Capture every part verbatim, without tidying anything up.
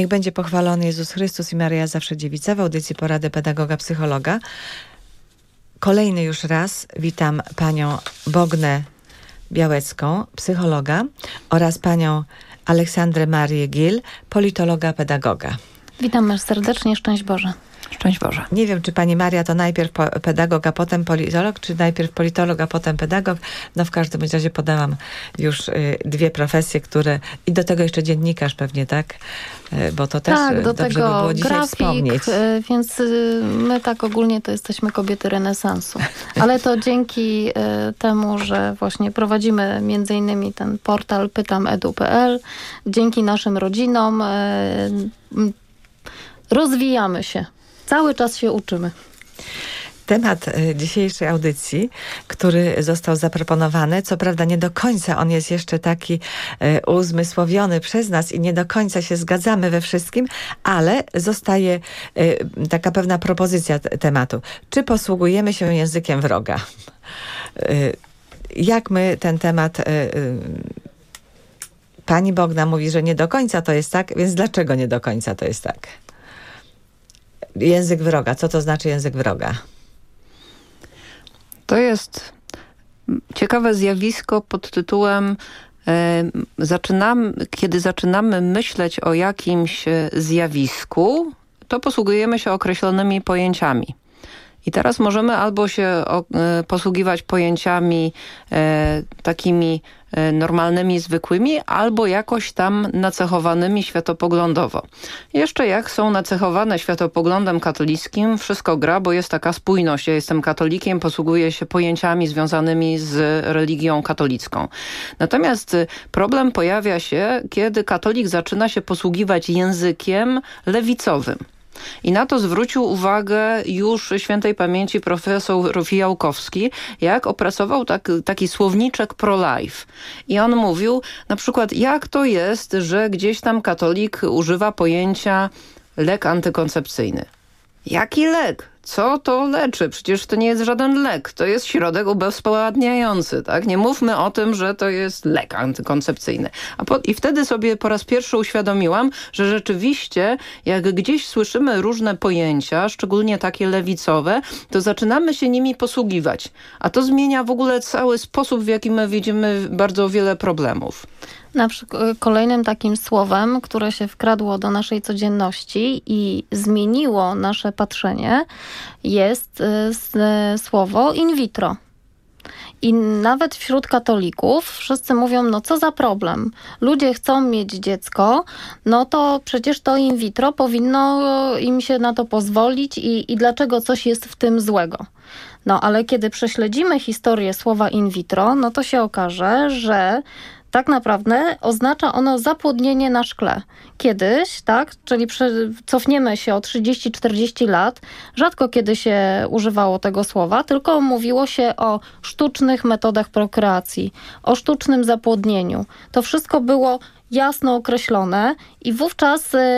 będzie pochwalony Jezus Chrystus i Maryja zawsze dziewica w audycji Porady Pedagoga Psychologa. Kolejny już raz witam panią Bognę Białecką, psychologa, oraz panią Aleksandrę Marię Gil, politologa, pedagoga. Witam serdecznie, szczęść Boże. Szczęść Boże. Nie wiem, czy pani Maria to najpierw pedagog, a potem politolog, czy najpierw politolog, a potem pedagog. No w każdym razie podałam już y, dwie profesje, które... I do tego jeszcze dziennikarz pewnie, tak? Y, bo to też tak, do dobrze tego by było dzisiaj grafik, wspomnieć. Y, więc y, my tak ogólnie to jesteśmy kobiety renesansu. Ale to dzięki y, temu, że właśnie prowadzimy między innymi ten portal pytam edu kropka pe el. Dzięki naszym rodzinom y, y, rozwijamy się. Cały czas się uczymy. Temat dzisiejszej audycji, który został zaproponowany, co prawda nie do końca on jest jeszcze taki e, uzmysłowiony przez nas i nie do końca się zgadzamy we wszystkim, ale zostaje e, taka pewna propozycja t- tematu. Czy posługujemy się językiem wroga? E, jak my ten temat... E, e, pani Bogna mówi, że nie do końca to jest tak, więc dlaczego nie do końca to jest tak? Język wroga. Co to znaczy język wroga? To jest ciekawe zjawisko pod tytułem e, zaczynam, kiedy zaczynamy myśleć o jakimś zjawisku, to posługujemy się określonymi pojęciami. I teraz możemy albo się o, e, posługiwać pojęciami e, takimi e, normalnymi, zwykłymi, albo jakoś tam nacechowanymi światopoglądowo. Jeszcze jak są nacechowane światopoglądem katolickim, wszystko gra, bo jest taka spójność. Ja jestem katolikiem, posługuję się pojęciami związanymi z religią katolicką. Natomiast problem pojawia się, kiedy katolik zaczyna się posługiwać językiem lewicowym. I na to zwrócił uwagę już świętej pamięci profesor Fijałkowski, jak opracował tak, taki słowniczek pro-life. I on mówił na przykład, jak to jest, że gdzieś tam katolik używa pojęcia lek antykoncepcyjny. Jaki lek? Co to leczy? Przecież to nie jest żaden lek. To jest środek ubezwładniający, tak? Nie mówmy o tym, że to jest lek antykoncepcyjny. A po, I wtedy sobie po raz pierwszy uświadomiłam, że rzeczywiście jak gdzieś słyszymy różne pojęcia, szczególnie takie lewicowe, to zaczynamy się nimi posługiwać. A to zmienia w ogóle cały sposób, w jaki my widzimy bardzo wiele problemów. Na przykład kolejnym takim słowem, które się wkradło do naszej codzienności i zmieniło nasze patrzenie, jest słowo in vitro. I nawet wśród katolików wszyscy mówią, no co za problem. Ludzie chcą mieć dziecko, no to przecież to in vitro powinno im się na to pozwolić i, i dlaczego coś jest w tym złego. No ale kiedy prześledzimy historię słowa in vitro, no to się okaże, że tak naprawdę oznacza ono zapłodnienie na szkle. Kiedyś, tak, czyli cofniemy się o trzydzieści czterdzieści lat, rzadko kiedy się używało tego słowa, tylko mówiło się o sztucznych metodach prokreacji, o sztucznym zapłodnieniu. To wszystko było jasno określone i wówczas yy,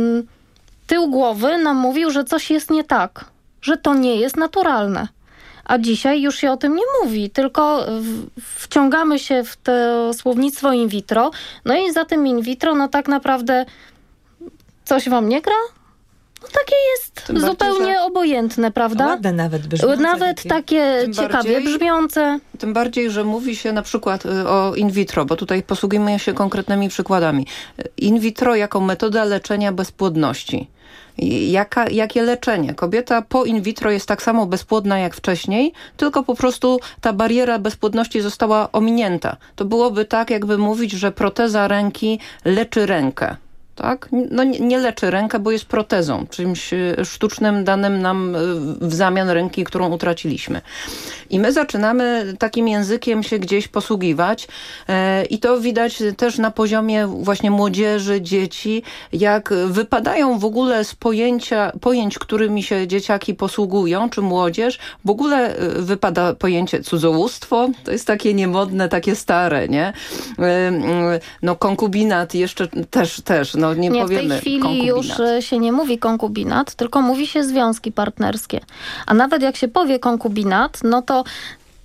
tył głowy nam mówił, że coś jest nie tak, że to nie jest naturalne. A dzisiaj już się o tym nie mówi, tylko wciągamy się w to słownictwo in vitro, no i za tym in vitro, no tak naprawdę coś wam nie gra? No takie jest tym zupełnie bardziej, obojętne, prawda? Ładne nawet brzmiące. Nawet takie ciekawie bardziej, brzmiące. Tym bardziej, że mówi się na przykład o in vitro, bo tutaj posługujemy się konkretnymi przykładami. In vitro jako metoda leczenia bezpłodności. Jaka, jakie leczenie? Kobieta po in vitro jest tak samo bezpłodna jak wcześniej, tylko po prostu ta bariera bezpłodności została ominięta. To byłoby tak, jakby mówić, że proteza ręki leczy rękę. Tak? No nie, nie leczy rękę, bo jest protezą, czymś sztucznym danym nam w zamian ręki, którą utraciliśmy. I my zaczynamy takim językiem się gdzieś posługiwać e, i to widać też na poziomie właśnie młodzieży, dzieci, jak wypadają w ogóle z pojęcia, pojęć, którymi się dzieciaki posługują, czy młodzież, w ogóle wypada pojęcie cudzołóstwo, to jest takie niemodne, takie stare, nie? E, no konkubinat jeszcze też, też, no nie, nie powiemy w tej chwili konkubinat. Już się nie mówi konkubinat, tylko mówi się związki partnerskie. A nawet jak się powie konkubinat, no to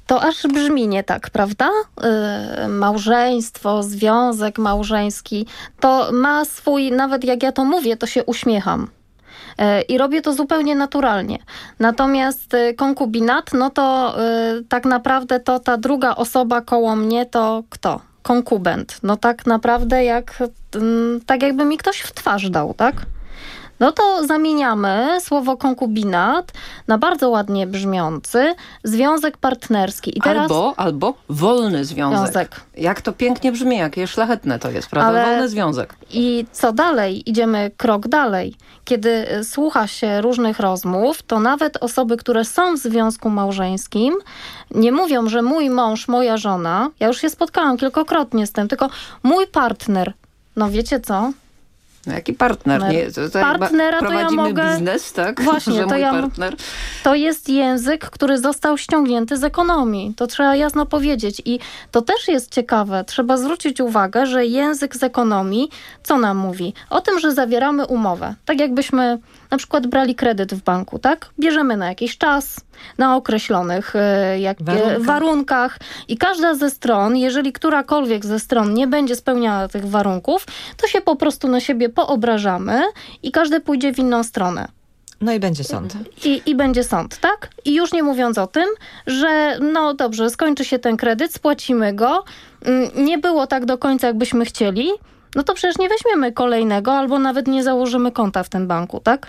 To aż brzmi nie tak, prawda? Yy, małżeństwo, związek małżeński, to ma swój, nawet jak ja to mówię, to się uśmiecham. Yy, I robię to zupełnie naturalnie. Natomiast yy, konkubinat, no to yy, tak naprawdę to ta druga osoba koło mnie to kto? Konkubent. No tak naprawdę jak, yy, tak jakby mi ktoś w twarz dał, tak? No to zamieniamy słowo konkubinat na bardzo ładnie brzmiący związek partnerski. I teraz... Albo, albo wolny związek. związek. Jak to pięknie brzmi, jakie szlachetne to jest, prawda? Ale... Wolny związek. I co dalej? Idziemy krok dalej. Kiedy słucha się różnych rozmów, to nawet osoby, które są w związku małżeńskim, nie mówią, że mój mąż, moja żona, ja już się spotkałam kilkakrotnie z tym, tylko mój partner. No wiecie co? No jaki partner? Nie, to, to Partnera to prowadzimy ja mogę... biznes, tak? Właśnie, że to mój ja... partner. To jest język, który został ściągnięty z ekonomii. To trzeba jasno powiedzieć. I to też jest ciekawe. Trzeba zwrócić uwagę, że język z ekonomii, co nam mówi? O tym, że zawieramy umowę. Tak jakbyśmy na przykład brali kredyt w banku, tak? Bierzemy na jakiś czas, na określonych y, jak, warunkach. warunkach i każda ze stron, jeżeli którakolwiek ze stron nie będzie spełniała tych warunków, to się po prostu na siebie poobrażamy i każdy pójdzie w inną stronę. No i będzie sąd. I, I będzie sąd, tak? I już nie mówiąc o tym, że no dobrze, skończy się ten kredyt, spłacimy go, nie było tak do końca, jakbyśmy chcieli, no to przecież nie weźmiemy kolejnego albo nawet nie założymy konta w tym banku, tak?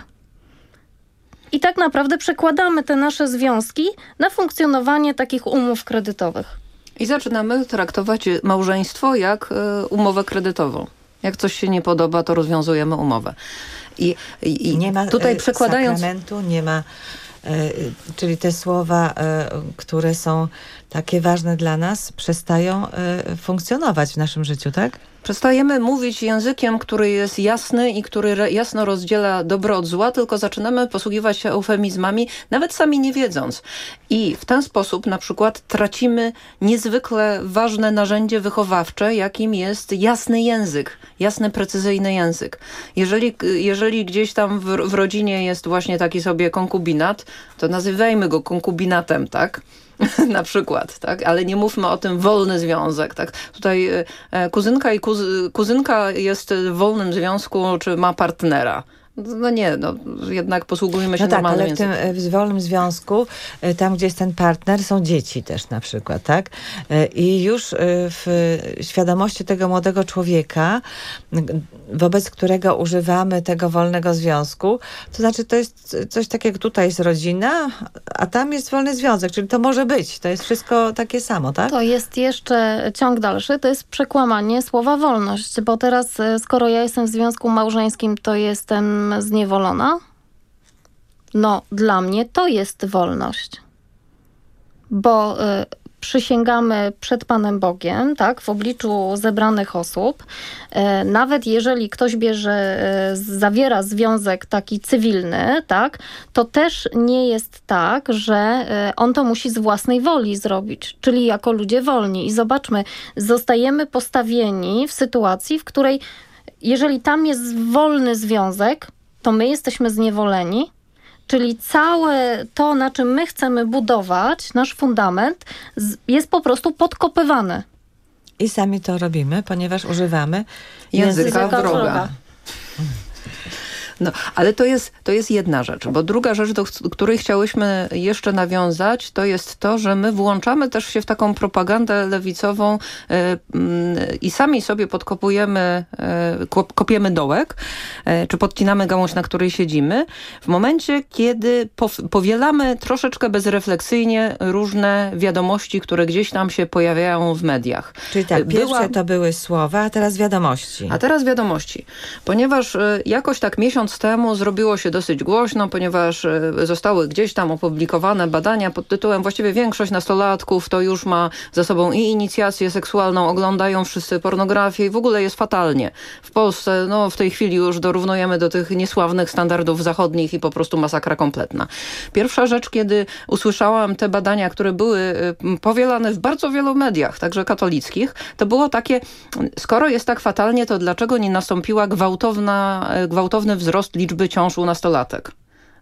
I tak naprawdę przekładamy te nasze związki na funkcjonowanie takich umów kredytowych. I zaczynamy traktować małżeństwo jak y, umowę kredytową. Jak coś się nie podoba, to rozwiązujemy umowę. I, i, i nie ma tutaj przekładając... sakramentu, nie ma, y, czyli te słowa, y, które są takie ważne dla nas, przestają y, funkcjonować w naszym życiu, tak? Przestajemy mówić językiem, który jest jasny i który jasno rozdziela dobro od zła, tylko zaczynamy posługiwać się eufemizmami, nawet sami nie wiedząc. I w ten sposób na przykład tracimy niezwykle ważne narzędzie wychowawcze, jakim jest jasny język, jasny, precyzyjny język. Jeżeli, jeżeli gdzieś tam w, w rodzinie jest właśnie taki sobie konkubinat, to nazywajmy go konkubinatem, tak? Na przykład, tak? Ale nie mówmy o tym wolny związek, tak? Tutaj e, kuzynka i kuz, kuzynka jest w wolnym związku, czy ma partnera. No nie, no jednak posługujemy się no tak, normalnym ale w tym w wolnym związku, tam gdzie jest ten partner, są dzieci też na przykład, tak? I już w świadomości tego młodego człowieka, wobec którego używamy tego wolnego związku, to znaczy to jest coś takiego, tutaj jest rodzina, a tam jest wolny związek, czyli to może być, to jest wszystko takie samo, tak? To jest jeszcze ciąg dalszy, to jest przekłamanie słowa wolność, bo teraz skoro ja jestem w związku małżeńskim, to jestem zniewolona? No, dla mnie to jest wolność. Bo y, przysięgamy przed Panem Bogiem, tak, w obliczu zebranych osób. Y, nawet jeżeli ktoś bierze, y, zawiera związek taki cywilny, tak, to też nie jest tak, że y, on to musi z własnej woli zrobić, czyli jako ludzie wolni. I zobaczmy, zostajemy postawieni w sytuacji, w której jeżeli tam jest wolny związek, to my jesteśmy zniewoleni, czyli całe to, na czym my chcemy budować, nasz fundament, jest po prostu podkopywane. I sami to robimy, ponieważ używamy języka, języka wroga. wroga. No, ale to jest, to jest jedna rzecz, bo druga rzecz, do której chciałyśmy jeszcze nawiązać, to jest to, że my włączamy też się w taką propagandę lewicową yy, yy, i sami sobie podkopujemy, yy, kopiemy dołek, yy, czy podcinamy gałąź, na której siedzimy, w momencie, kiedy powielamy troszeczkę bezrefleksyjnie różne wiadomości, które gdzieś tam się pojawiają w mediach. Czyli tak, Była... pierwsze to były słowa, a teraz wiadomości. A teraz wiadomości. Ponieważ yy, jakoś tak miesiąc temu zrobiło się dosyć głośno, ponieważ zostały gdzieś tam opublikowane badania pod tytułem właściwie większość nastolatków to już ma za sobą i inicjację seksualną, oglądają wszyscy pornografię i w ogóle jest fatalnie. W Polsce no w tej chwili już dorównujemy do tych niesławnych standardów zachodnich i po prostu masakra kompletna. Pierwsza rzecz, kiedy usłyszałam te badania, które były powielane w bardzo wielu mediach, także katolickich, to było takie, skoro jest tak fatalnie, to dlaczego nie nastąpiła gwałtowna, gwałtowny wzrost liczby ciąż u nastolatek?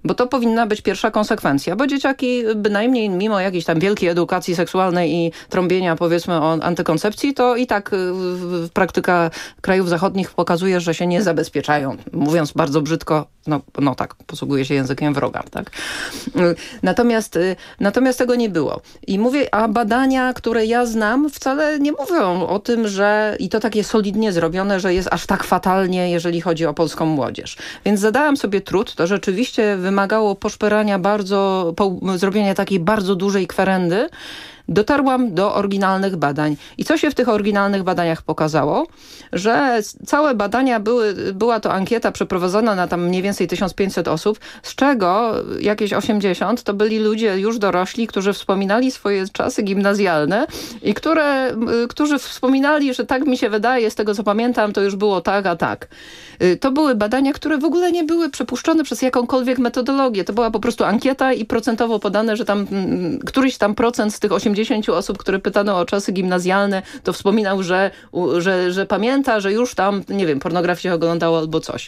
Bo to powinna być pierwsza konsekwencja, bo dzieciaki bynajmniej mimo jakiejś tam wielkiej edukacji seksualnej i trąbienia powiedzmy o antykoncepcji, to i tak praktyka krajów zachodnich pokazuje, że się nie zabezpieczają. Mówiąc bardzo brzydko, no, no tak, posługuje się językiem wroga, tak? Natomiast, natomiast tego nie było. I mówię, a badania, które ja znam, wcale nie mówią o tym, że i to takie solidnie zrobione, że jest aż tak fatalnie, jeżeli chodzi o polską młodzież. Więc zadałam sobie trud, to rzeczywiście wymagało poszperania bardzo, po, zrobienia takiej bardzo dużej kwerendy. Dotarłam do oryginalnych badań. I co się w tych oryginalnych badaniach pokazało? Że całe badania były, była to ankieta przeprowadzona na tam mniej więcej tysiąc pięćset osób, z czego jakieś osiemdziesiąt to byli ludzie już dorośli, którzy wspominali swoje czasy gimnazjalne i które, którzy wspominali, że tak mi się wydaje, z tego co pamiętam, to już było tak, a tak. To były badania, które w ogóle nie były przepuszczone przez jakąkolwiek metodologię. To była po prostu ankieta i procentowo podane, że tam któryś tam procent z tych osiemdziesięciu osób, które pytano o czasy gimnazjalne, to wspominał, że, że, że pamięta, że już tam, nie wiem, pornografię się oglądało albo coś.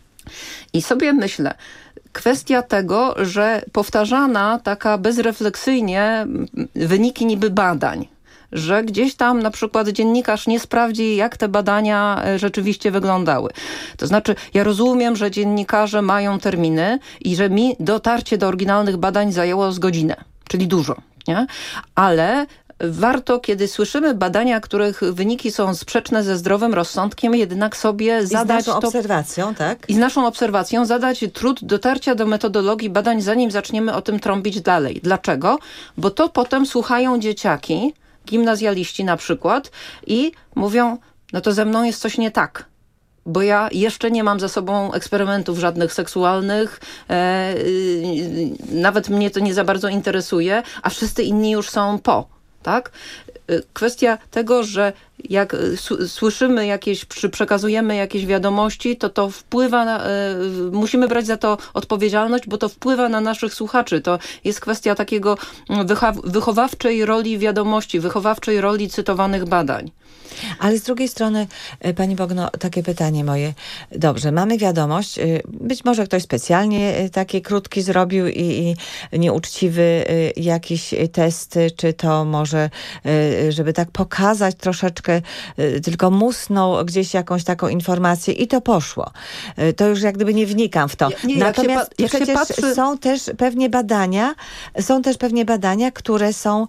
I sobie myślę, kwestia tego, że powtarzana taka bezrefleksyjnie wyniki niby badań, że gdzieś tam na przykład dziennikarz nie sprawdzi, jak te badania rzeczywiście wyglądały. To znaczy, ja rozumiem, że dziennikarze mają terminy i że mi dotarcie do oryginalnych badań zajęło z godzinę, czyli dużo, nie? Ale warto, kiedy słyszymy badania, których wyniki są sprzeczne ze zdrowym rozsądkiem, jednak sobie I zadać z naszą to... obserwacją, tak? I z naszą obserwacją zadać trud dotarcia do metodologii badań, zanim zaczniemy o tym trąbić dalej. Dlaczego? Bo to potem słuchają dzieciaki, gimnazjaliści na przykład i mówią, no to ze mną jest coś nie tak. Bo ja jeszcze nie mam za sobą eksperymentów żadnych seksualnych, e, y, nawet mnie to nie za bardzo interesuje, a wszyscy inni już są po, tak? Kwestia tego, że jak słyszymy jakieś, czy przekazujemy jakieś wiadomości, to to wpływa na, y, musimy brać za to odpowiedzialność, bo to wpływa na naszych słuchaczy. To jest kwestia takiego wychowawczej roli wiadomości, wychowawczej roli cytowanych badań. Ale z drugiej strony, pani Bogno, takie pytanie moje. Dobrze, mamy wiadomość, być może ktoś specjalnie taki krótki zrobił i, i nieuczciwy jakiś test, czy to może, żeby tak pokazać troszeczkę, tylko musnął gdzieś jakąś taką informację i to poszło. To już jak gdyby nie wnikam w to. Nie, Natomiast jak się, jak przecież się patrzy... są też pewnie badania, są też pewnie badania, które są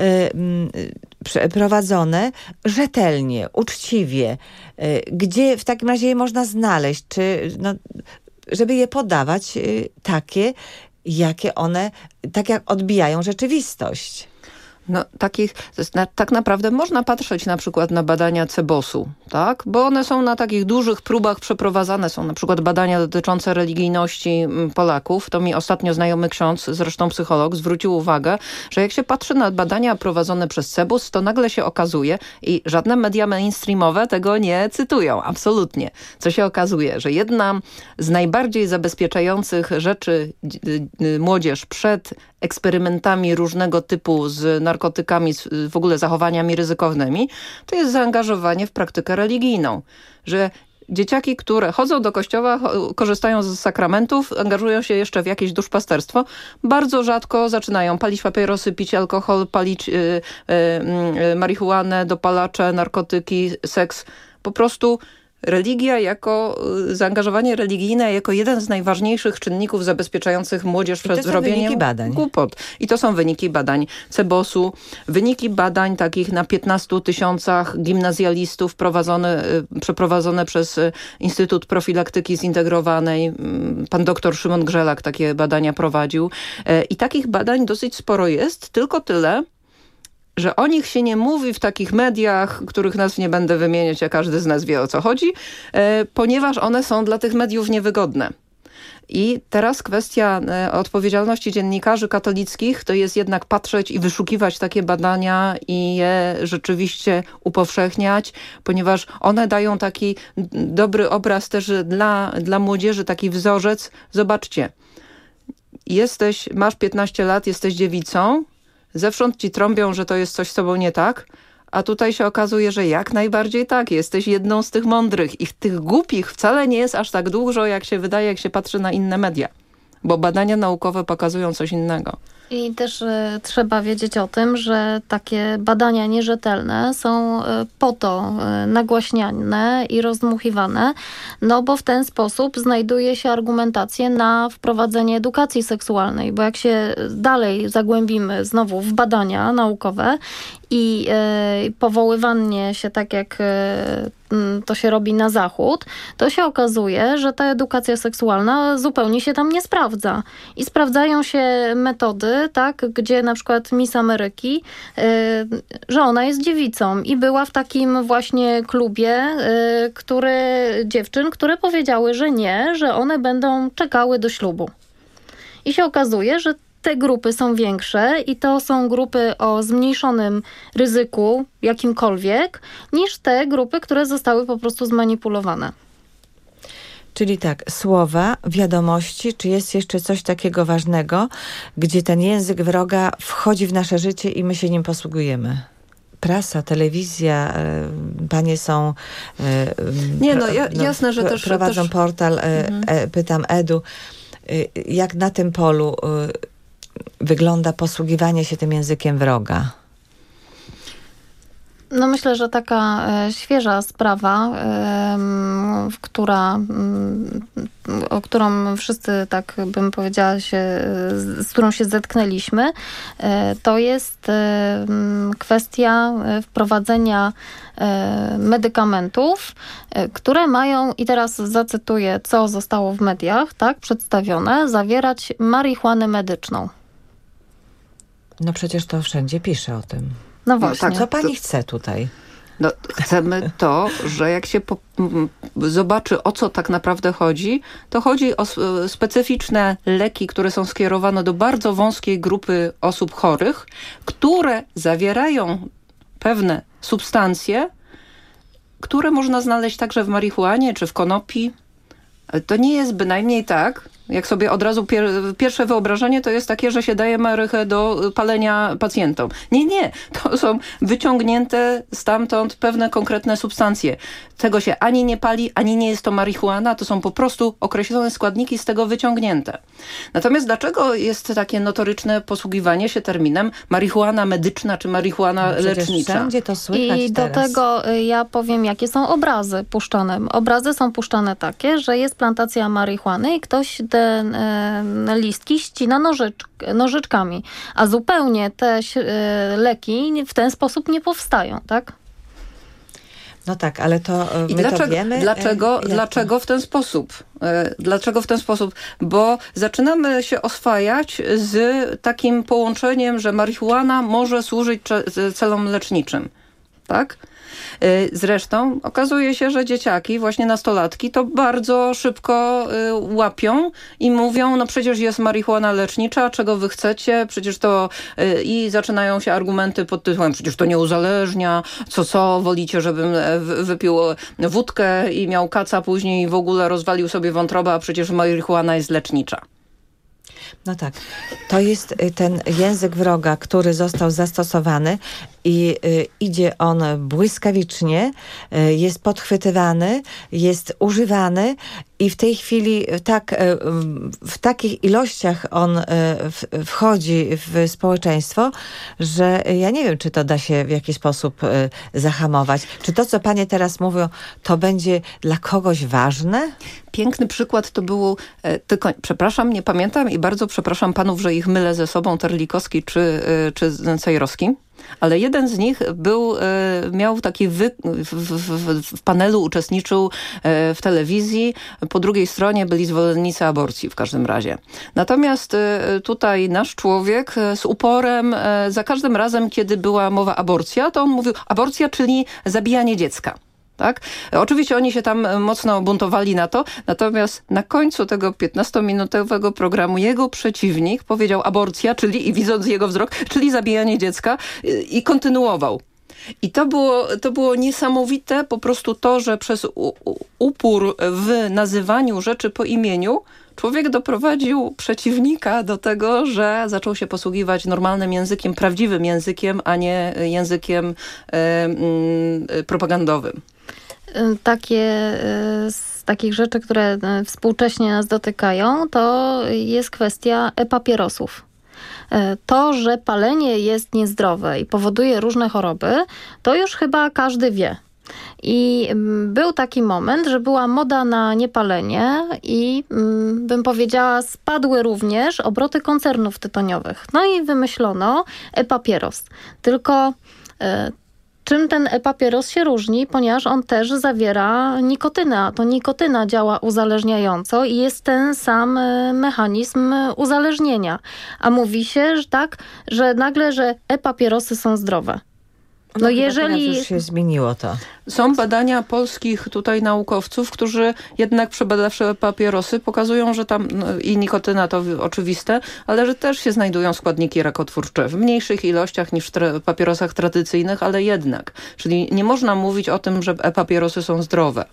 y, prowadzone rzetelnie, uczciwie. Gdzie w takim razie je można znaleźć? Czy, no, żeby je podawać takie, jakie one, tak jak odbijają rzeczywistość. No, takich, to jest na, tak naprawdę można patrzeć na przykład na badania Cebosu, tak? Bo one są na takich dużych próbach przeprowadzane. Są na przykład badania dotyczące religijności Polaków. To mi ostatnio znajomy ksiądz, zresztą psycholog, zwrócił uwagę, że jak się patrzy na badania prowadzone przez Cebus, to nagle się okazuje, i żadne media mainstreamowe tego nie cytują, absolutnie. Co się okazuje, że jedna z najbardziej zabezpieczających rzeczy młodzież przed eksperymentami różnego typu z narkotykami, z w ogóle zachowaniami ryzykownymi, to jest zaangażowanie w praktykę religijną. Że dzieciaki, które chodzą do kościoła, korzystają z sakramentów, angażują się jeszcze w jakieś duszpasterstwo, bardzo rzadko zaczynają palić papierosy, pić alkohol, palić y, y, y, marihuanę, dopalacze, narkotyki, seks. Po prostu religia jako, zaangażowanie religijne jako jeden z najważniejszych czynników zabezpieczających młodzież przed zrobieniem głupot. I to są wyniki badań Cebosu, wyniki badań takich na piętnastu tysiącach gimnazjalistów prowadzone, przeprowadzone przez Instytut Profilaktyki Zintegrowanej. Pan doktor Szymon Grzelak takie badania prowadził. I takich badań dosyć sporo jest, tylko tyle, że o nich się nie mówi w takich mediach, których nazw nie będę wymieniać, a każdy z nas wie, o co chodzi, e, ponieważ one są dla tych mediów niewygodne. I teraz kwestia e, odpowiedzialności dziennikarzy katolickich to jest jednak patrzeć i wyszukiwać takie badania i je rzeczywiście upowszechniać, ponieważ one dają taki dobry obraz też dla, dla młodzieży, taki wzorzec. Zobaczcie, jesteś, masz piętnaście lat, jesteś dziewicą, zewsząd ci trąbią, że to jest coś z tobą nie tak, a tutaj się okazuje, że jak najbardziej tak, jesteś jedną z tych mądrych i tych głupich wcale nie jest aż tak dużo, jak się wydaje, jak się patrzy na inne media. bo badania naukowe pokazują coś innego. I też y, trzeba wiedzieć o tym, że takie badania nierzetelne są y, po to y, nagłaśniane i rozdmuchiwane, no bo w ten sposób znajduje się argumentację na wprowadzenie edukacji seksualnej, bo jak się dalej zagłębimy znowu w badania naukowe i y, powoływanie się tak jak y, to się robi na zachód, to się okazuje, że ta edukacja seksualna zupełnie się tam nie sprawdza. I sprawdzają się metody, tak, gdzie na przykład Miss Ameryki, yy, że ona jest dziewicą i była w takim właśnie klubie, yy, który, dziewczyn, które powiedziały, że nie, że one będą czekały do ślubu. I się okazuje, że te grupy są większe i to są grupy o zmniejszonym ryzyku jakimkolwiek, niż te grupy, które zostały po prostu zmanipulowane. Czyli tak, słowa, wiadomości, czy jest jeszcze coś takiego ważnego, gdzie ten język wroga wchodzi w nasze życie i my się nim posługujemy? Prasa, telewizja, panie są... Nie, no, ja, no jasne, że też... Prowadzą też... portal, mhm. e, pytam Edu, jak na tym polu wygląda posługiwanie się tym językiem wroga? No myślę, że taka e, świeża sprawa, e, w która, m, o którą wszyscy, tak bym powiedziała, się, z, z którą się zetknęliśmy, e, to jest e, kwestia wprowadzenia e, medykamentów, e, które mają, i teraz zacytuję, co zostało w mediach, tak, przedstawione, zawierać marihuanę medyczną. No przecież to wszędzie pisze o tym. No właśnie. No tak, co pani chce tutaj? No, chcemy to, że jak się po, m, zobaczy, o co tak naprawdę chodzi, to chodzi o specyficzne leki, które są skierowane do bardzo wąskiej grupy osób chorych, które zawierają pewne substancje, które można znaleźć także w marihuanie czy w konopi. Ale to nie jest bynajmniej tak, jak sobie od razu pier pierwsze wyobrażenie to jest takie, że się daje marychę do palenia pacjentom. Nie, nie. To są wyciągnięte stamtąd pewne konkretne substancje. Tego się ani nie pali, ani nie jest to marihuana. To są po prostu określone składniki z tego wyciągnięte. Natomiast dlaczego jest takie notoryczne posługiwanie się terminem marihuana medyczna czy marihuana no, lecznicza? Wszędzie to słychać I teraz. do tego ja powiem, jakie są obrazy puszczane. Obrazy są puszczane takie, że jest plantacja marihuany i ktoś te e, listki ścina nożycz, nożyczkami, a zupełnie te e, leki w ten sposób nie powstają, tak? No tak, ale to my I dlaczego, to wiemy. Dlaczego, dlaczego w ten sposób? Dlaczego w ten sposób? Bo zaczynamy się oswajać z takim połączeniem, że marihuana może służyć celom leczniczym. Tak? Zresztą okazuje się, że dzieciaki, właśnie nastolatki, to bardzo szybko łapią i mówią, no przecież jest marihuana lecznicza, czego wy chcecie, przecież to i zaczynają się argumenty pod tytułem, przecież to nie uzależnia, co co, wolicie, żebym wypił wódkę i miał kaca później i w ogóle rozwalił sobie wątrobę, a przecież marihuana jest lecznicza. No tak, to jest ten język wroga, który został zastosowany i y, idzie on błyskawicznie, y, jest podchwytywany, jest używany i w tej chwili tak, y, w takich ilościach on y, w, wchodzi w społeczeństwo, że ja nie wiem, czy to da się w jakiś sposób y, zahamować. Czy to, co panie teraz mówią, to będzie dla kogoś ważne? Piękny przykład to było, e, tylko przepraszam, nie pamiętam i bardzo przepraszam panów, że ich mylę ze sobą, Terlikowski czy, e, czy Cejrowski, ale jeden z nich był, e, miał taki wy, w, w, w panelu uczestniczył e, w telewizji, po drugiej stronie byli zwolennicy aborcji w każdym razie. Natomiast e, tutaj nasz człowiek e, z uporem, e, za każdym razem, kiedy była mowa aborcja, to on mówił aborcja, czyli zabijanie dziecka. Tak? Oczywiście oni się tam mocno buntowali na to, natomiast na końcu tego piętnastominutowego programu jego przeciwnik powiedział aborcja, czyli, i widząc jego wzrok, czyli zabijanie dziecka i kontynuował. I to było, to było niesamowite po prostu to, że przez u, u, upór w nazywaniu rzeczy po imieniu człowiek doprowadził przeciwnika do tego, że zaczął się posługiwać normalnym językiem, prawdziwym językiem, a nie językiem e, mm, propagandowym. Takie, z takich rzeczy, które współcześnie nas dotykają, to jest kwestia e-papierosów. To, że palenie jest niezdrowe i powoduje różne choroby, to już chyba każdy wie. I był taki moment, że była moda na niepalenie i bym powiedziała, spadły również obroty koncernów tytoniowych. No i wymyślono e-papieros. Tylko czym ten e-papieros się różni? Ponieważ on też zawiera nikotynę, a to nikotyna działa uzależniająco i jest ten sam mechanizm uzależnienia. A mówi się, że tak, że nagle, że e-papierosy są zdrowe. No, no jeżeli już się zmieniło to. Są badania polskich tutaj naukowców, którzy jednak przebadawszy papierosy pokazują, że tam no, i nikotyna to oczywiste, ale że też się znajdują składniki rakotwórcze w mniejszych ilościach niż w tra- papierosach tradycyjnych, ale jednak. Czyli nie można mówić o tym, że e-papierosy są zdrowe.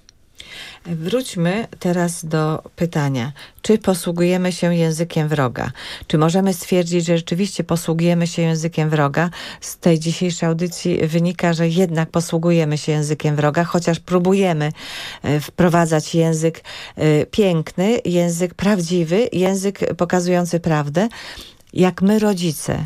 Wróćmy teraz do pytania, czy posługujemy się językiem wroga? Czy możemy stwierdzić, że rzeczywiście posługujemy się językiem wroga? Z tej dzisiejszej audycji wynika, że jednak posługujemy się językiem wroga, chociaż próbujemy wprowadzać język piękny, język prawdziwy, język pokazujący prawdę. Jak my, rodzice,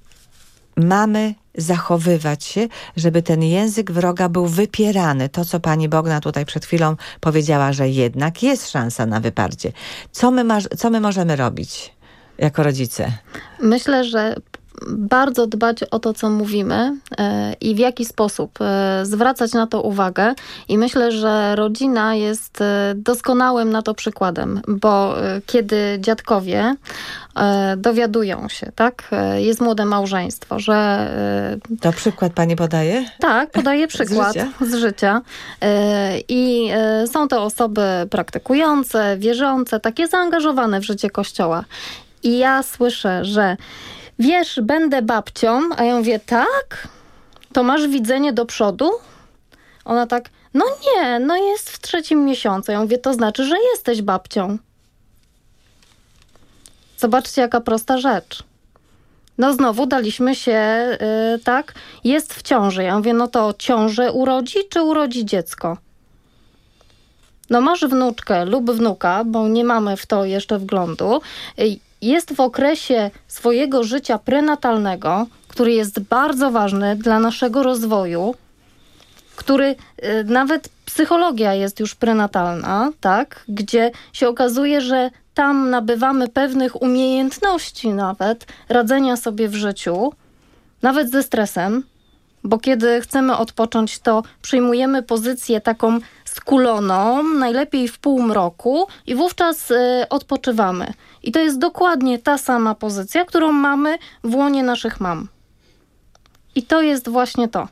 mamy zachowywać się, żeby ten język wroga był wypierany. To, co pani Bogna tutaj przed chwilą powiedziała, że jednak jest szansa na wyparcie. Co my, ma, co my możemy robić jako rodzice? Myślę, że bardzo dbać o to, co mówimy i w jaki sposób zwracać na to uwagę. I myślę, że rodzina jest doskonałym na to przykładem, bo kiedy dziadkowie dowiadują się, tak, jest młode małżeństwo, że... To przykład pani podaje? Tak, podaję przykład z życia. z życia. I są to osoby praktykujące, wierzące, takie zaangażowane w życie Kościoła. I ja słyszę, że wiesz, będę babcią, a ja mówię, tak? To masz widzenie do przodu? Ona tak, no nie, no jest w trzecim miesiącu. Ja mówię, to znaczy, że jesteś babcią. Zobaczcie, jaka prosta rzecz. No znowu daliśmy się, yy, tak, jest w ciąży. Ja mówię, no to ciążę urodzi, czy urodzi dziecko? No masz wnuczkę lub wnuka, bo nie mamy w to jeszcze wglądu. Yy, Jest w okresie swojego życia prenatalnego, który jest bardzo ważny dla naszego rozwoju, który y, nawet psychologia jest już prenatalna, tak, gdzie się okazuje, że tam nabywamy pewnych umiejętności nawet radzenia sobie w życiu, nawet ze stresem, bo kiedy chcemy odpocząć, to przyjmujemy pozycję taką skuloną, najlepiej w półmroku i wówczas y, odpoczywamy. I to jest dokładnie ta sama pozycja, którą mamy w łonie naszych mam. I to jest właśnie to.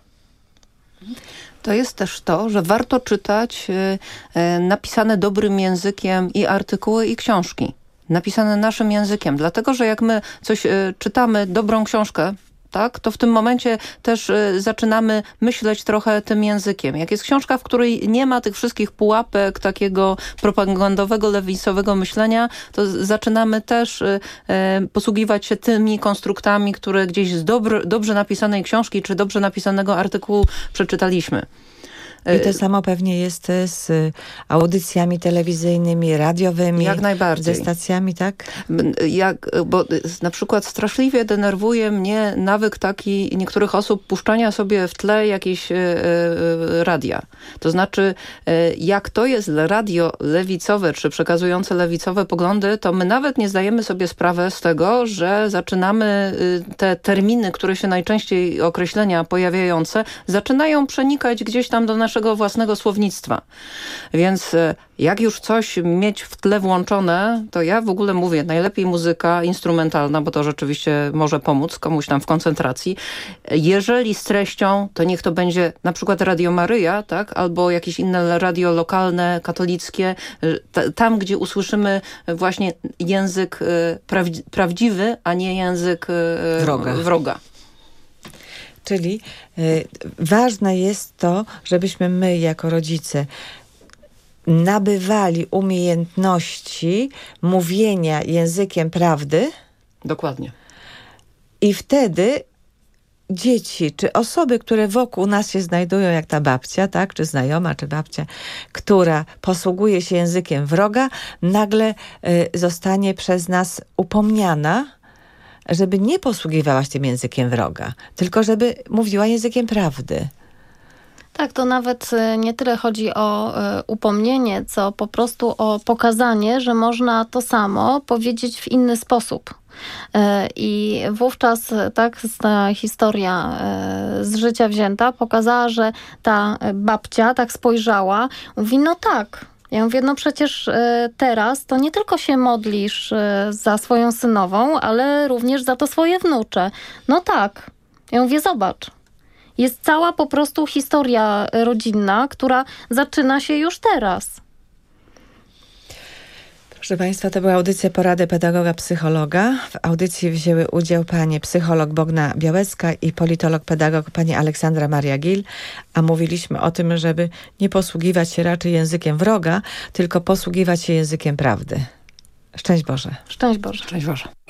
To jest też to, że warto czytać y, y, napisane dobrym językiem i artykuły, i książki. Napisane naszym językiem. Dlatego, że jak my coś y, czytamy, dobrą książkę, tak, to w tym momencie też y, zaczynamy myśleć trochę tym językiem. Jak jest książka, w której nie ma tych wszystkich pułapek takiego propagandowego, lewicowego myślenia, to z, zaczynamy też y, y, posługiwać się tymi konstruktami, które gdzieś z dobr, dobrze napisanej książki czy dobrze napisanego artykułu przeczytaliśmy. I to samo pewnie jest z audycjami telewizyjnymi, radiowymi. Jak najbardziej. Ze stacjami, tak? Jak, bo na przykład straszliwie denerwuje mnie nawyk taki niektórych osób puszczania sobie w tle jakieś y, y, radia. To znaczy, y, jak to jest radio lewicowe, czy przekazujące lewicowe poglądy, to my nawet nie zdajemy sobie sprawy z tego, że zaczynamy y, te terminy, które się najczęściej określenia pojawiające, zaczynają przenikać gdzieś tam do naszego naszego własnego słownictwa. Więc jak już coś mieć w tle włączone, to ja w ogóle mówię, najlepiej muzyka instrumentalna, bo to rzeczywiście może pomóc komuś tam w koncentracji. Jeżeli z treścią, to niech to będzie na przykład Radio Maryja, tak? Albo jakieś inne radio lokalne, katolickie, tam, gdzie usłyszymy właśnie język prawdzi- prawdziwy, a nie język wroga. wroga. Czyli y, ważne jest to, żebyśmy my jako rodzice nabywali umiejętności mówienia językiem prawdy. Dokładnie. I wtedy dzieci, czy osoby, które wokół nas się znajdują, jak ta babcia, tak, czy znajoma, czy babcia, która posługuje się językiem wroga, nagle y, zostanie przez nas upomniana, żeby nie posługiwała się tym językiem wroga, tylko żeby mówiła językiem prawdy. Tak, to nawet nie tyle chodzi o upomnienie, co po prostu o pokazanie, że można to samo powiedzieć w inny sposób. I wówczas tak ta historia z życia wzięta pokazała, że ta babcia tak spojrzała, mówi, no tak. Ja mówię, no przecież teraz to nie tylko się modlisz za swoją synową, ale również za to swoje wnucze. No tak. Ja mówię, zobacz. Jest cała po prostu historia rodzinna, która zaczyna się już teraz. Proszę Państwa, to była audycja Porady Pedagoga Psychologa. W audycji wzięły udział pani psycholog Bogna Białecka i politolog pedagog pani Aleksandra Maria Gil, a mówiliśmy o tym, żeby nie posługiwać się raczej językiem wroga, tylko posługiwać się językiem prawdy. Szczęść Boże. Szczęść Boże. Szczęść Boże.